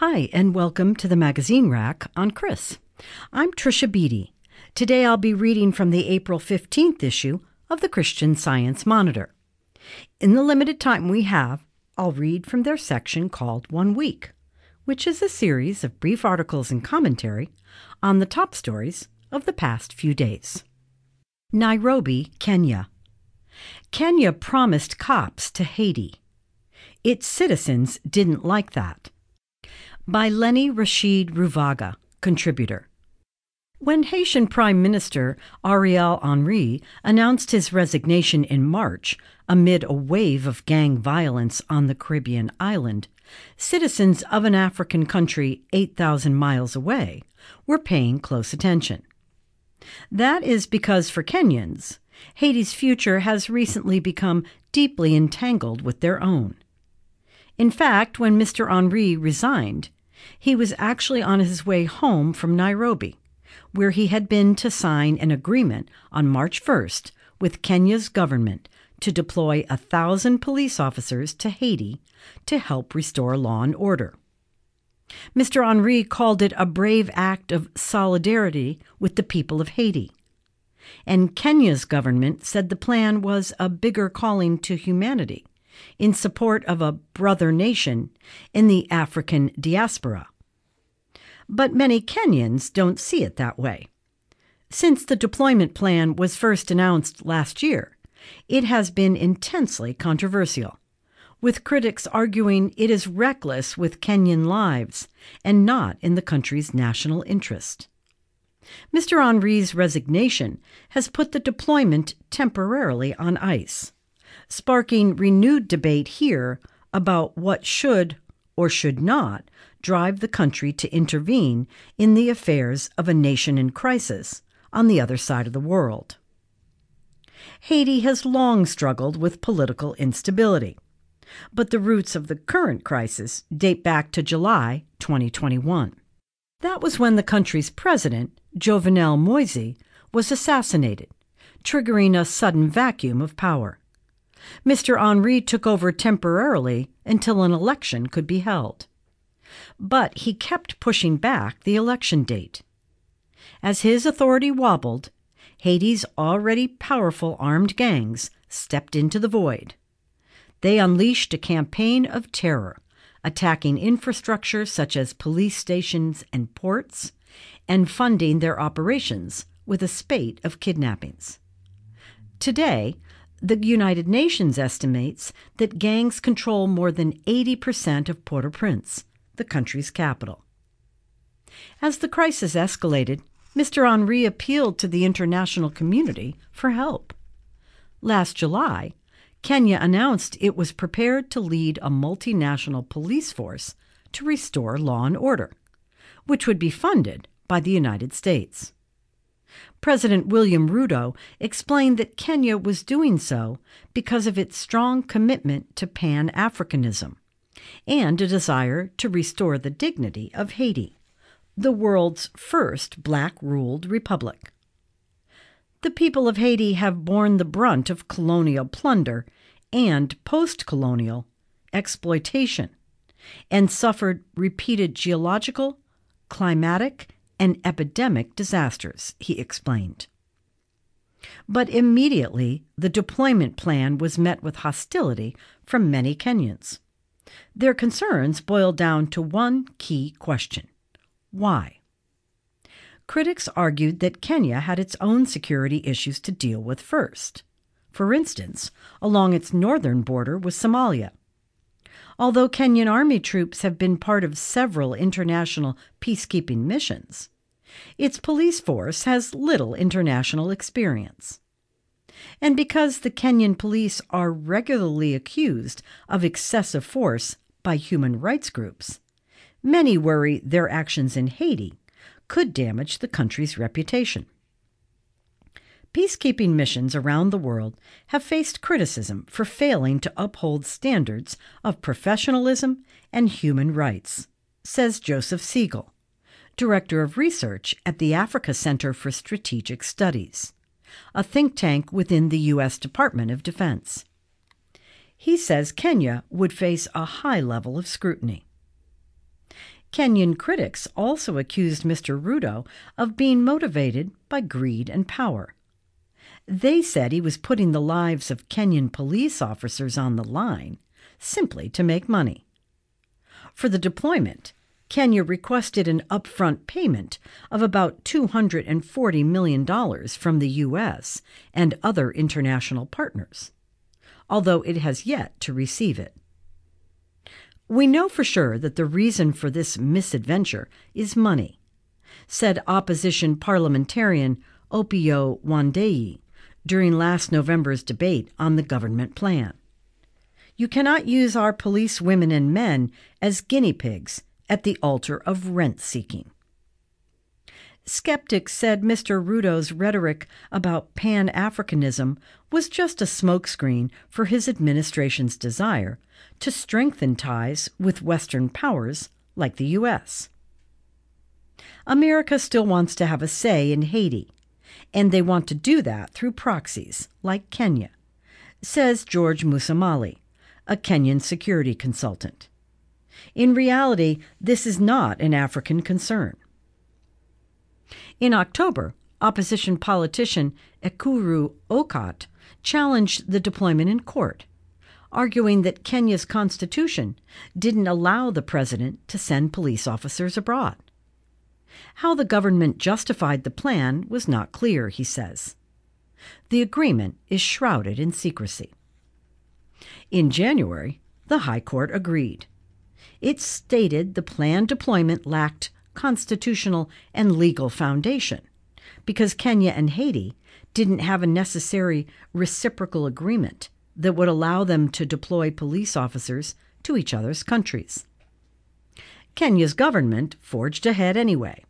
Hi, and welcome to the Magazine Rack on Chris. I'm Trisha Beatty. Today I'll be reading from the April 15th issue of the Christian Science Monitor. In the limited time we have, I'll read from their section called 1 Week, which is a series of brief articles and commentary on the top stories of the past few days. Nairobi, Kenya. Kenya promised cops to Haiti. Its citizens didn't like that. By Lenny Rashid Ruvaga, contributor. When Haitian Prime Minister Ariel Henry announced his resignation in March amid a wave of gang violence on the Caribbean island, citizens of an African country 8,000 miles away were paying close attention. That is because for Kenyans, Haiti's future has recently become deeply entangled with their own. In fact, when Mr. Henry resigned, he was actually on his way home from Nairobi, where he had been to sign an agreement on March 1st with Kenya's government to deploy 1,000 police officers to Haiti to help restore law and order. Mr. Henry called it a brave act of solidarity with the people of Haiti. And Kenya's government said the plan was a bigger calling to humanity in support of a brother nation in the African diaspora. But many Kenyans don't see it that way. Since the deployment plan was first announced last year, it has been intensely controversial, with critics arguing it is reckless with Kenyan lives and not in the country's national interest. Mr. Henry's resignation has put the deployment temporarily on ice, sparking renewed debate here about what should or should not drive the country to intervene in the affairs of a nation in crisis on the other side of the world. Haiti has long struggled with political instability, but the roots of the current crisis date back to July 2021. That was when the country's president, Jovenel Moise, was assassinated, triggering a sudden vacuum of power. Mr. Henry took over temporarily until an election could be held. But he kept pushing back the election date. As his authority wobbled, Haiti's already powerful armed gangs stepped into the void. They unleashed a campaign of terror, attacking infrastructure such as police stations and ports, and funding their operations with a spate of kidnappings. Today, the United Nations estimates that gangs control more than 80% of Port-au-Prince, the country's capital. As the crisis escalated, Mr. Henry appealed to the international community for help. Last July, Kenya announced it was prepared to lead a multinational police force to restore law and order, which would be funded by the United States. President William Ruto explained that Kenya was doing so because of its strong commitment to Pan-Africanism and a desire to restore the dignity of Haiti, the world's first black-ruled republic. The people of Haiti have borne the brunt of colonial plunder and post-colonial exploitation and suffered repeated geological, climatic, and epidemic disasters, he explained. But immediately, the deployment plan was met with hostility from many Kenyans. Their concerns boiled down to one key question: why? Critics argued that Kenya had its own security issues to deal with first. For instance, along its northern border with Somalia. Although Kenyan Army troops have been part of several international peacekeeping missions, its police force has little international experience. And because the Kenyan police are regularly accused of excessive force by human rights groups, many worry their actions in Haiti could damage the country's reputation. Peacekeeping missions around the world have faced criticism for failing to uphold standards of professionalism and human rights, says Joseph Siegel, Director of Research at the Africa Center for Strategic Studies, a think tank within the U.S. Department of Defense. He says Kenya would face a high level of scrutiny. Kenyan critics also accused Mr. Ruto of being motivated by greed and power. They said he was putting the lives of Kenyan police officers on the line simply to make money. For the deployment, Kenya requested an upfront payment of about $240 million from the U.S. and other international partners, although it has yet to receive it. We know for sure that the reason for this misadventure is money, said opposition parliamentarian Opiyo Wandayi during last November's debate on the government plan. You cannot use our police women and men as guinea pigs at the altar of rent-seeking. Skeptics said Mr. Ruto's rhetoric about Pan-Africanism was just a smokescreen for his administration's desire to strengthen ties with Western powers like the U.S. America still wants to have a say in Haiti, and they want to do that through proxies like Kenya, says George Musamali, a Kenyan security consultant. In reality, this is not an African concern. In October, opposition politician Ekuru Aukot challenged the deployment in court, arguing that Kenya's constitution didn't allow the president to send police officers abroad. How the government justified the plan was not clear, he says. The agreement is shrouded in secrecy. In January, the High Court agreed. It stated the planned deployment lacked constitutional and legal foundation because Kenya and Haiti didn't have a necessary reciprocal agreement that would allow them to deploy police officers to each other's countries. Kenya's government forged ahead anyway.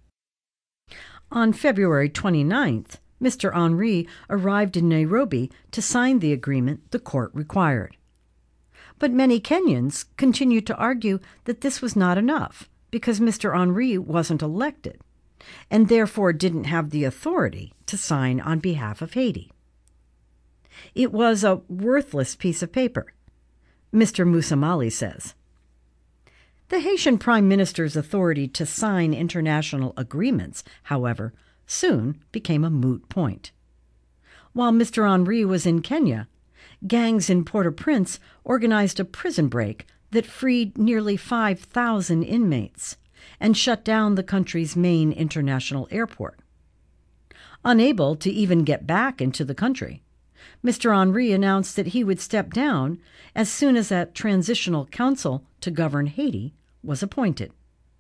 On February 29th, Mr. Henry arrived in Nairobi to sign the agreement the court required. But many Kenyans continued to argue that this was not enough because Mr. Henry wasn't elected and therefore didn't have the authority to sign on behalf of Haiti. It was a worthless piece of paper, Mr. Musamali says. The Haitian Prime Minister's authority to sign international agreements, however, soon became a moot point. While Mr. Henry was in Kenya, gangs in Port-au-Prince organized a prison break that freed nearly 5,000 inmates and shut down the country's main international airport. Unable to even get back into the country, Mr. Henry announced that he would step down as soon as a transitional council to govern Haiti was appointed.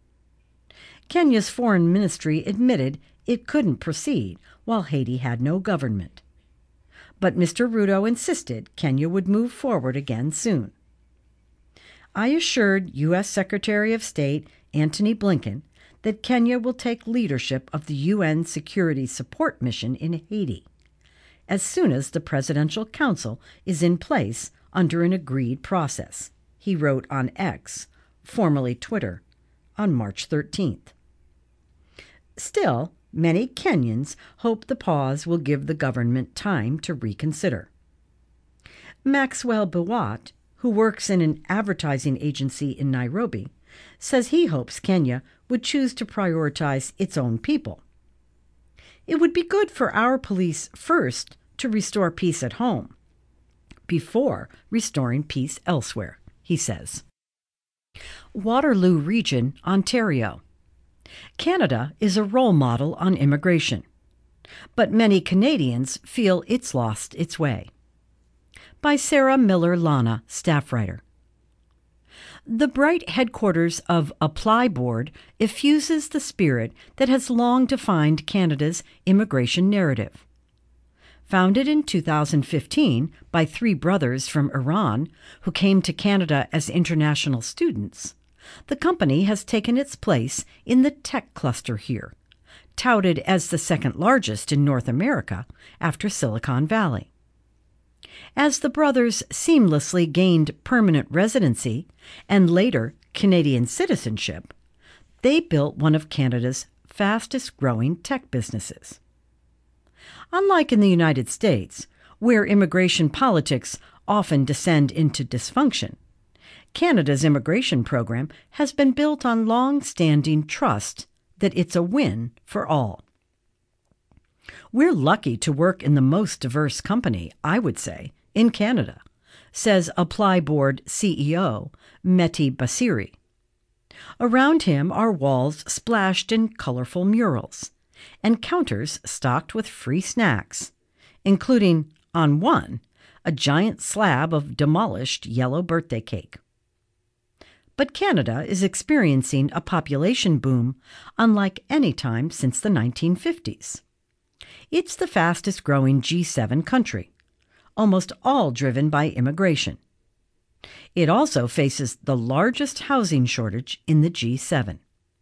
Kenya's foreign ministry admitted it couldn't proceed while Haiti had no government. But Mr. Ruto insisted Kenya would move forward again soon. I assured U.S. Secretary of State Antony Blinken that Kenya will take leadership of the UN Security Support Mission in Haiti as soon as the Presidential Council is in place under an agreed process, he wrote on X, formerly Twitter, on March 13th. Still, many Kenyans hope the pause will give the government time to reconsider. Maxwell Biwott, who works in an advertising agency in Nairobi, says he hopes Kenya would choose to prioritize its own people. It would be good for our police first to restore peace at home, before restoring peace elsewhere, he says. Waterloo Region, Ontario. Canada is a role model on immigration, but many Canadians feel it's lost its way. By Sarah Miller Lana, staff writer. The bright headquarters of Apply Board effuses the spirit that has long defined Canada's immigration narrative. Founded in 2015 by three brothers from Iran who came to Canada as international students, the company has taken its place in the tech cluster here, touted as the second largest in North America after Silicon Valley. As the brothers seamlessly gained permanent residency and later Canadian citizenship, they built one of Canada's fastest-growing tech businesses. Unlike in the United States, where immigration politics often descend into dysfunction, Canada's immigration program has been built on long-standing trust that it's a win for all. We're lucky to work in the most diverse company, I would say, in Canada, says Apply Board CEO Mehdi Basiri. Around him are walls splashed in colorful murals and counters stocked with free snacks, including, on one, a giant slab of demolished yellow birthday cake. But Canada is experiencing a population boom unlike any time since the 1950s. It's the fastest-growing G7 country, almost all driven by immigration. It also faces the largest housing shortage in the G7.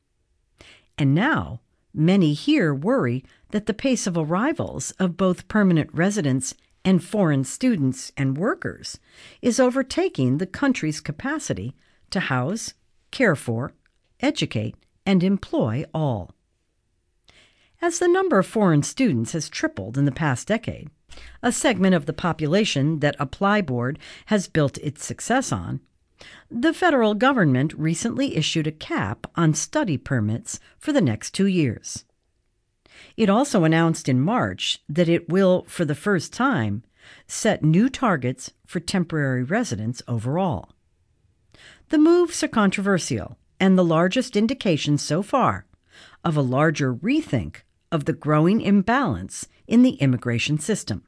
And now, many here worry that the pace of arrivals of both permanent residents and foreign students and workers is overtaking the country's capacity to house, care for, educate, and employ all. As the number of foreign students has tripled in the past decade, a segment of the population that Apply Board has built its success on, the federal government recently issued a cap on study permits for the next 2 years. It also announced in March that it will, for the first time, set new targets for temporary residents overall. The moves are controversial and the largest indication so far of a larger rethink of the growing imbalance in the immigration system.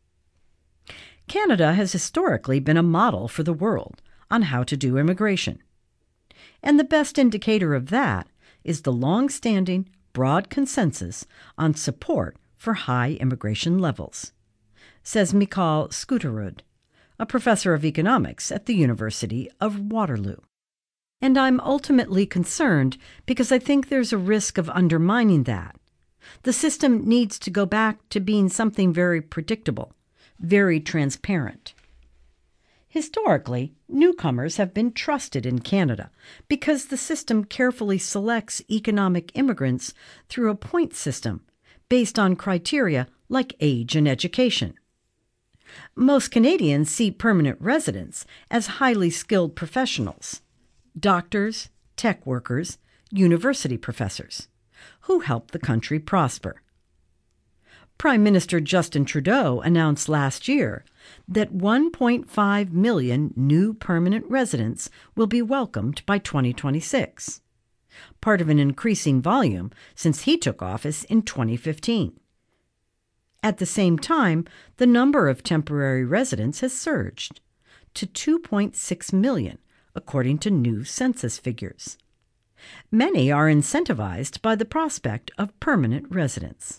Canada has historically been a model for the world on how to do immigration. And the best indicator of that is the long-standing, broad consensus on support for high immigration levels, says Michal Skuterud, a professor of economics at the University of Waterloo. And I'm ultimately concerned because I think there's a risk of undermining that. The system needs to go back to being something very predictable, very transparent. Historically, newcomers have been trusted in Canada because the system carefully selects economic immigrants through a point system based on criteria like age and education. Most Canadians see permanent residents as highly skilled professionals, doctors, tech workers, university professors, who help the country prosper. Prime Minister Justin Trudeau announced last year that 1.5 million new permanent residents will be welcomed by 2026, part of an increasing volume since he took office in 2015. At the same time, the number of temporary residents has surged to 2.6 million, according to new census figures. Many are incentivized by the prospect of permanent residence.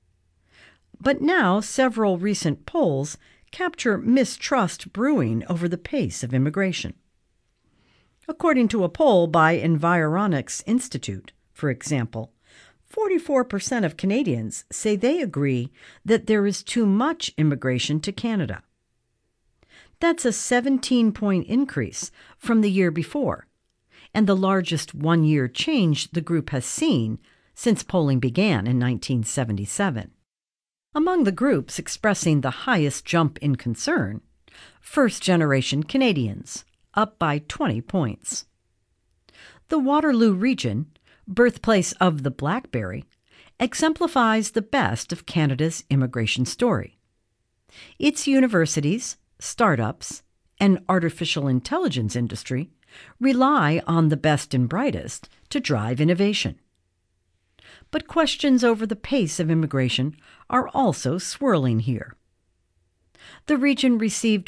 But now several recent polls capture mistrust brewing over the pace of immigration. According to a poll by Environics Institute, for example, 44% of Canadians say they agree that there is too much immigration to Canada. That's a 17-point increase from the year before, and the largest one-year change the group has seen since polling began in 1977. Among the groups expressing the highest jump in concern, first-generation Canadians, up by 20 points. The Waterloo region, birthplace of the Blackberry, exemplifies the best of Canada's immigration story. Its universities, startups, and artificial intelligence industry rely on the best and brightest to drive innovation. But questions over the pace of immigration are also swirling here. The region received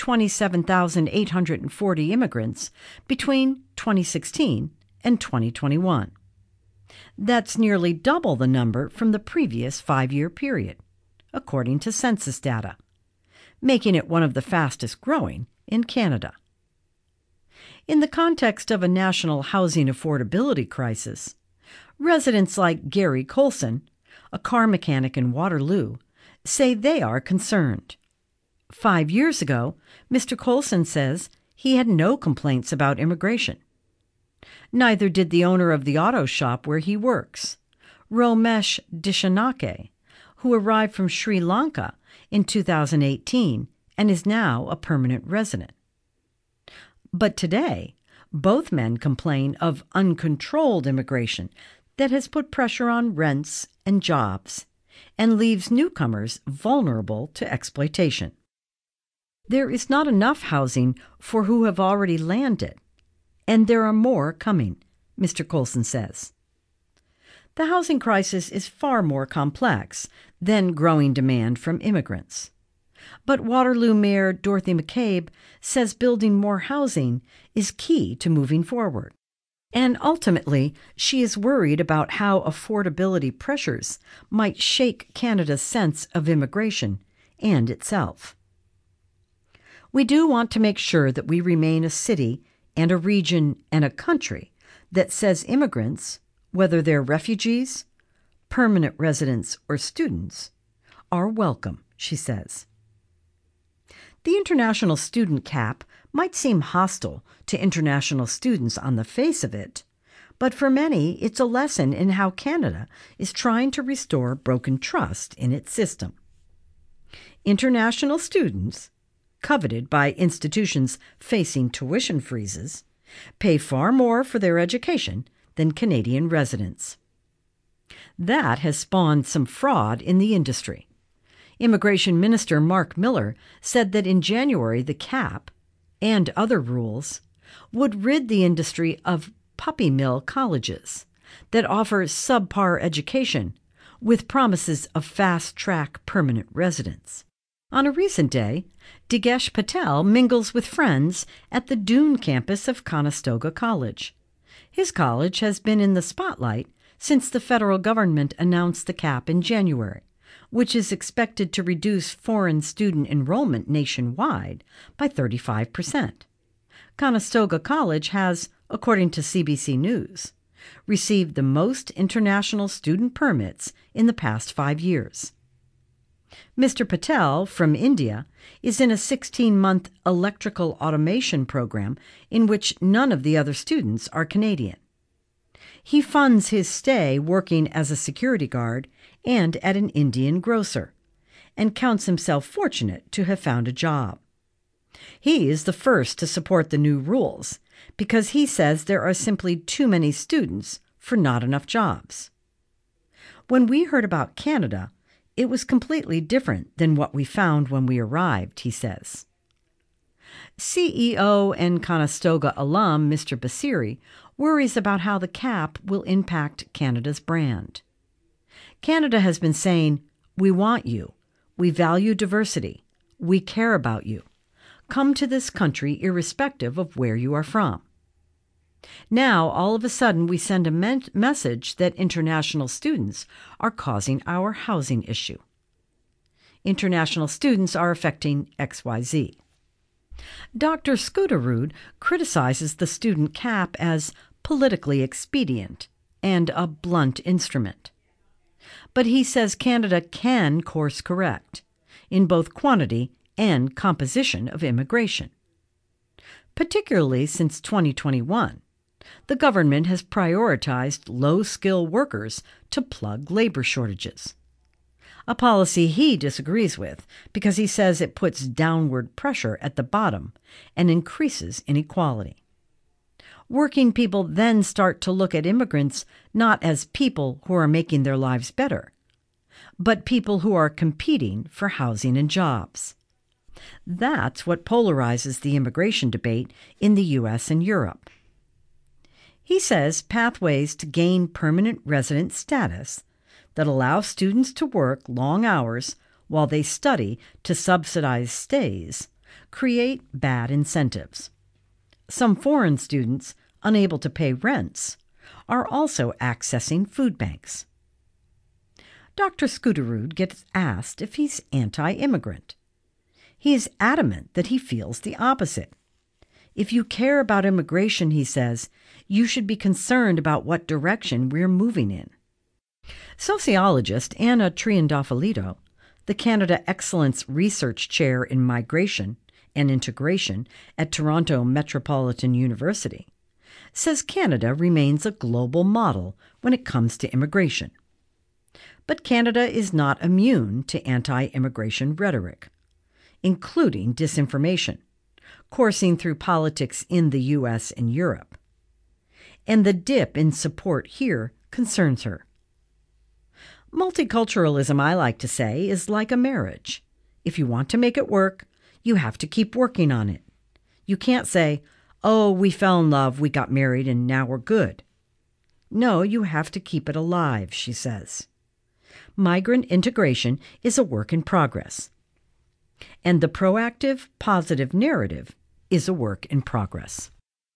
27,840 immigrants between 2016 and 2021. That's nearly double the number from the previous 5-year period, according to census data, making it one of the fastest growing in Canada. In the context of a national housing affordability crisis, residents like Gary Colson, a car mechanic in Waterloo, say they are concerned. 5 years ago, Mr. Colson says he had no complaints about immigration. Neither did the owner of the auto shop where he works, Romesh Dishanake, who arrived from Sri Lanka in 2018 and is now a permanent resident. But today, Both men complain of uncontrolled immigration that has put pressure on rents and jobs and leaves newcomers vulnerable to exploitation. There is not enough housing for who have already landed, and there are more coming, Mr. Coulson says. The housing crisis is far more complex than growing demand from immigrants. But Waterloo Mayor Dorothy McCabe says building more housing is key to moving forward. And ultimately, she is worried about how affordability pressures might shake Canada's sense of immigration and itself. We do want to make sure that we remain a city and a region and a country that says immigrants, whether they're refugees, permanent residents, or students, are welcome, she says. The international student cap might seem hostile to international students on the face of it, but for many it's a lesson in how Canada is trying to restore broken trust in its system. International students, coveted by institutions facing tuition freezes, pay far more for their education than Canadian residents. That has spawned some fraud in the industry. Immigration Minister Mark Miller said that in January the cap, and other rules, would rid the industry of puppy mill colleges that offer subpar education with promises of fast-track permanent residence. On a recent day, Digesh Patel mingles with friends at the Doon campus of Conestoga College. His college has been in the spotlight since the federal government announced the cap in January, which is expected to reduce foreign student enrollment nationwide by 35%. Conestoga College has, according to CBC News, received the most international student permits in the past 5 years. Mr. Patel, from India, is in a 16-month electrical automation program in which none of the other students are Canadian. He funds his stay working as a security guard and at an Indian grocer, and counts himself fortunate to have found a job. He is the first to support the new rules because he says there are simply too many students for not enough jobs. When we heard about Canada, it was completely different than what we found when we arrived, he says. CEO and Conestoga alum Mr. Basiri worries about how the cap will impact Canada's brand. Canada has been saying, "We want you. We value diversity. We care about you. Come to this country irrespective of where you are from." Now, all of a sudden, we send a message that international students are causing our housing issue. International students are affecting XYZ. Dr. Scooterud criticizes the student cap as politically expedient and a blunt instrument. But he says Canada can course correct in both quantity and composition of immigration. Particularly since 2021, the government has prioritized low-skill workers to plug labor shortages. A policy he disagrees with because he says it puts downward pressure at the bottom and increases inequality. Working people then start to look at immigrants not as people who are making their lives better, but people who are competing for housing and jobs. That's what polarizes the immigration debate in the U.S. and Europe. He says pathways to gain permanent resident status that allow students to work long hours while they study to subsidize stays create bad incentives. Some foreign students, unable to pay rents, are also accessing food banks. Dr. Scooterud gets asked if he's anti-immigrant. He is adamant that he feels the opposite. If you care about immigration, he says, you should be concerned about what direction we're moving in. Sociologist Anna Triandafilidou, the Canada Excellence Research Chair in Migration and Integration at Toronto Metropolitan University, says Canada remains a global model when it comes to immigration. But Canada is not immune to anti-immigration rhetoric, including disinformation, coursing through politics in the U.S. and Europe. And the dip in support here concerns her. Multiculturalism, I like to say, is like a marriage. If you want to make it work, you have to keep working on it. You can't say, "Oh, we fell in love, we got married, and now we're good." No, you have to keep it alive, she says. Migrant integration is a work in progress. And the proactive, positive narrative is a work in progress.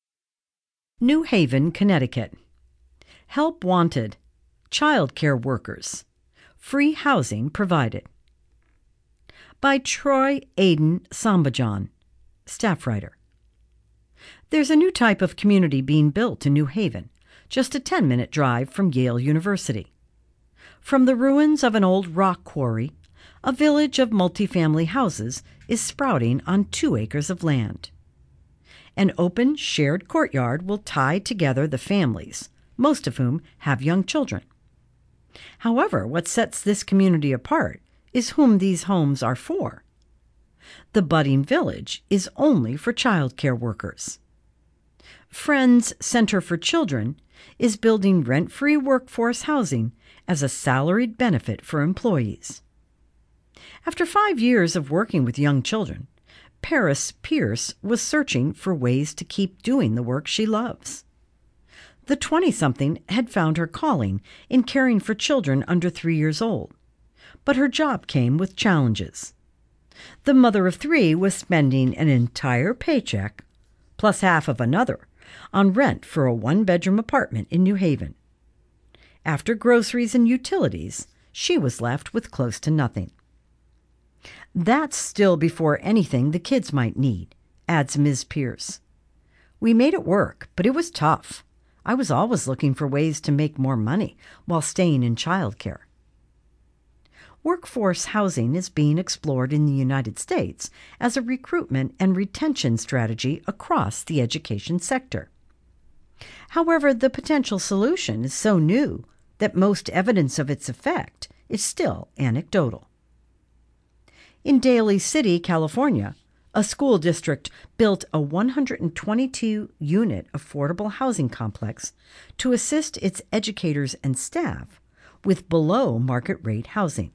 New Haven, Connecticut. Help wanted. Child care workers. Free housing provided. By Troy Aiden Sambajan, staff writer. There's a new type of community being built in New Haven, just a 10-minute drive from Yale University. From the ruins of an old rock quarry, a village of multifamily houses is sprouting on 2 acres of land. An open, shared courtyard will tie together the families, most of whom have young children. However, what sets this community apart is whom these homes are for. The budding village is only for child care workers. Friends Center for Children is building rent-free workforce housing as a salaried benefit for employees. After 5 years of working with young children, Paris Pierce was searching for ways to keep doing the work she loves. The 20-something had found her calling in caring for children under 3 years old, but her job came with challenges. The mother of 3 was spending an entire paycheck, plus half of another, on rent for a 1-bedroom apartment in New Haven. After groceries and utilities, she was left with close to nothing. That's still before anything the kids might need, adds Ms. Pierce. We made it work, but it was tough. I was always looking for ways to make more money while staying in childcare. Workforce housing is being explored in the United States as a recruitment and retention strategy across the education sector. However, the potential solution is so new that most evidence of its effect is still anecdotal. In Daly City, California, a school district built a 122-unit affordable housing complex to assist its educators and staff with below-market-rate housing.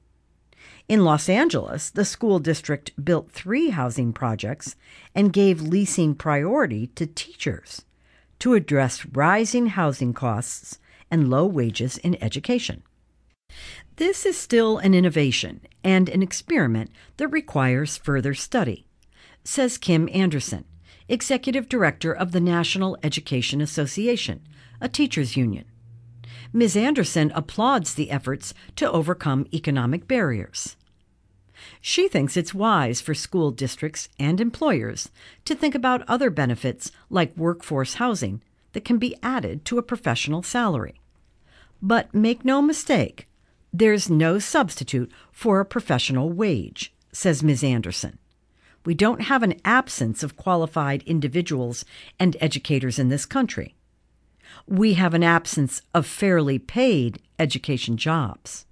In Los Angeles, the school district built 3 housing projects and gave leasing priority to teachers to address rising housing costs and low wages in education. This is still an innovation and an experiment that requires further study, says Kim Anderson, Executive Director of the National Education Association, a teachers' union. Ms. Anderson applauds the efforts to overcome economic barriers. She thinks it's wise for school districts and employers to think about other benefits like workforce housing that can be added to a professional salary. But make no mistake, there's no substitute for a professional wage, says Ms. Anderson. We don't have an absence of qualified individuals and educators in this country. We have an absence of fairly paid education jobs.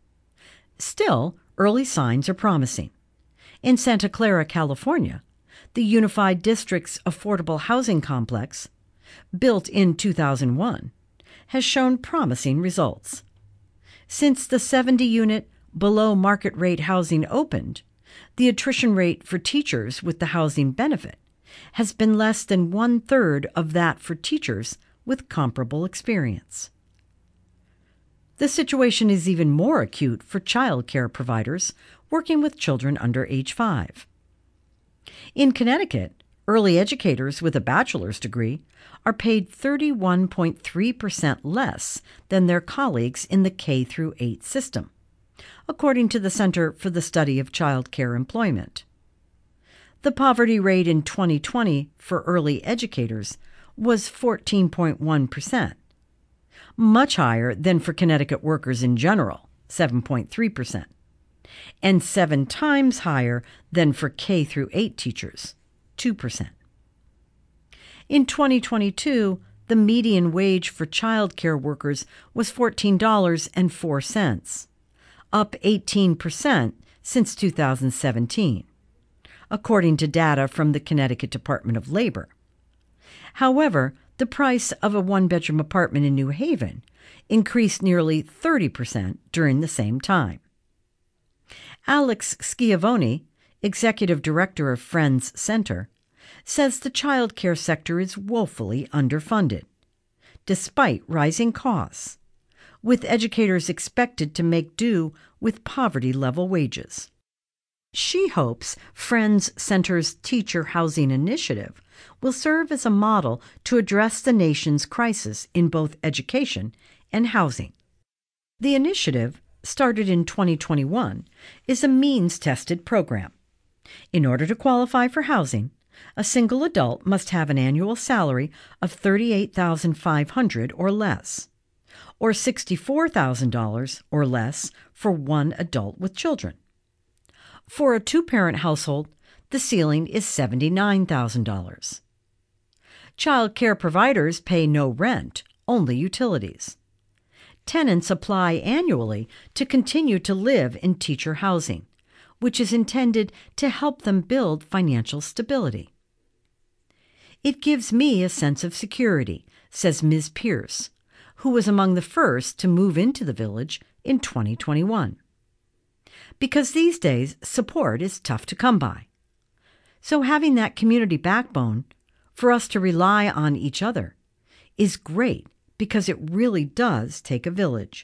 Still, early signs are promising. In Santa Clara, California, the Unified District's affordable housing complex, built in 2001, has shown promising results. Since the 70-unit below-market-rate housing opened, the attrition rate for teachers with the housing benefit has been less than 1/3 of that for teachers with comparable experience. The situation is even more acute for child care providers working with children under age 5. In Connecticut, early educators with a bachelor's degree are paid 31.3% less than their colleagues in the K-8 system, according to the Center for the Study of Child Care Employment. The poverty rate in 2020 for early educators was 14.1%, much higher than for Connecticut workers in general, 7.3%, and 7 times higher than for K-8 teachers, 2%. In 2022, the median wage for child care workers was $14.04, up 18% since 2017, according to data from the Connecticut Department of Labor. However, the price of a one-bedroom apartment in New Haven increased nearly 30% during the same time. Alex Schiavone, executive director of Friends Center, says the child care sector is woefully underfunded, despite rising costs, with educators expected to make do with poverty-level wages. She hopes Friends Center's Teacher Housing Initiative will serve as a model to address the nation's crisis in both education and housing. The initiative, started in 2021, is a means-tested program. In order to qualify for housing, a single adult must have an annual salary of $38,500 or less, or $64,000 or less for one adult with children. For a two-parent household, the ceiling is $79,000. Child care providers pay no rent, only utilities. Tenants apply annually to continue to live in teacher housing, which is intended to help them build financial stability. It gives me a sense of security, says Ms. Pierce, who was among the first to move into the village in 2021. Because these days, support is tough to come by. So having that community backbone, for us to rely on each other, is great because it really does take a village.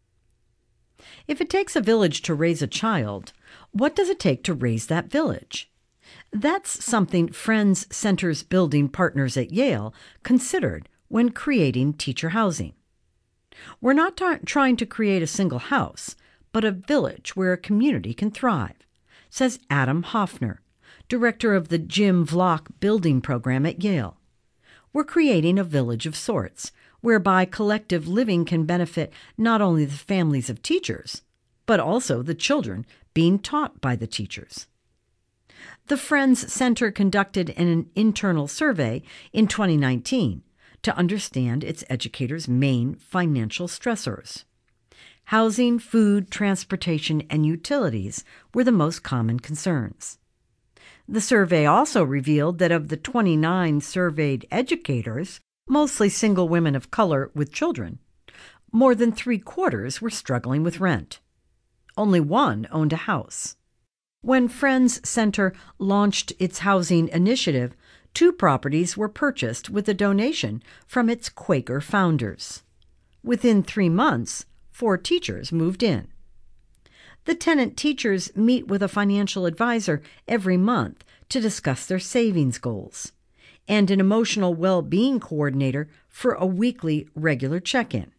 If it takes a village to raise a child, what does it take to raise that village? That's something Friends Center's building partners at Yale considered when creating teacher housing. We're not trying to create a single house, but a village where a community can thrive, says Adam Hoffner, director of the Jim Vlock Building Program at Yale. We're creating a village of sorts, whereby collective living can benefit not only the families of teachers, but also the children being taught by the teachers. The Friends Center conducted an internal survey in 2019 to understand its educators' main financial stressors. Housing, food, transportation, and utilities were the most common concerns. The survey also revealed that of the 29 surveyed educators, mostly single women of color with children, more than 3/4 were struggling with rent. Only one owned a house. When Friends Center launched its housing initiative, 2 properties were purchased with a donation from its Quaker founders. Within 3 months, 4 teachers moved in. The tenant teachers meet with a financial advisor every month to discuss their savings goals, and an emotional well-being coordinator for a weekly regular check-in.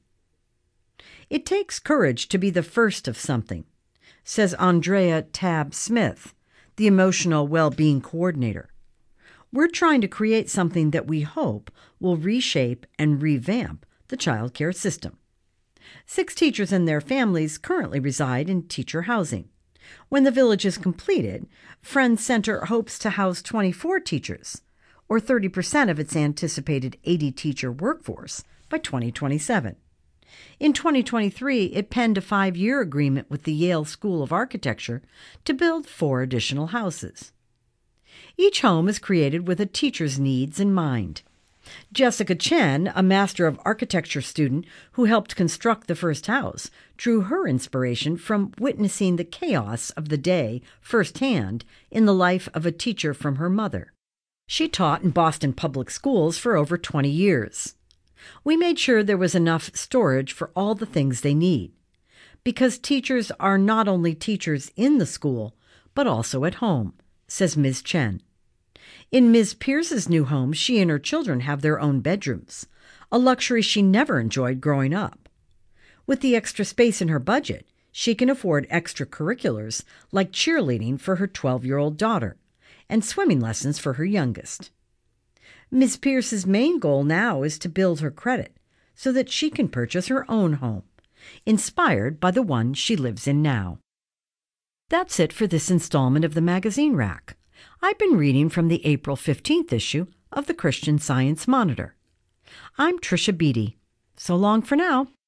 It takes courage to be the first of something, says Andrea Tab Smith, the emotional well-being coordinator. We're trying to create something that we hope will reshape and revamp the child care system. 6 teachers and their families currently reside in teacher housing. When the village is completed, Friends Center hopes to house 24 teachers, or 30% of its anticipated 80-teacher workforce by 2027. In 2023, it penned a 5-year agreement with the Yale School of Architecture to build 4 additional houses. Each home is created with a teacher's needs in mind. Jessica Chen, a Master of Architecture student who helped construct the first house, drew her inspiration from witnessing the chaos of the day firsthand in the life of a teacher from her mother. She taught in Boston public schools for over 20 years. We made sure there was enough storage for all the things they need, because teachers are not only teachers in the school, but also at home, says Ms. Chen. In Ms. Pierce's new home, she and her children have their own bedrooms, a luxury she never enjoyed growing up. With the extra space in her budget, she can afford extracurriculars like cheerleading for her 12-year-old daughter and swimming lessons for her youngest. Ms. Pierce's main goal now is to build her credit so that she can purchase her own home, inspired by the one she lives in now. That's it for this installment of the Magazine Rack. I've been reading from the April 15th issue of the Christian Science Monitor. I'm Tricia Beattie. So long for now.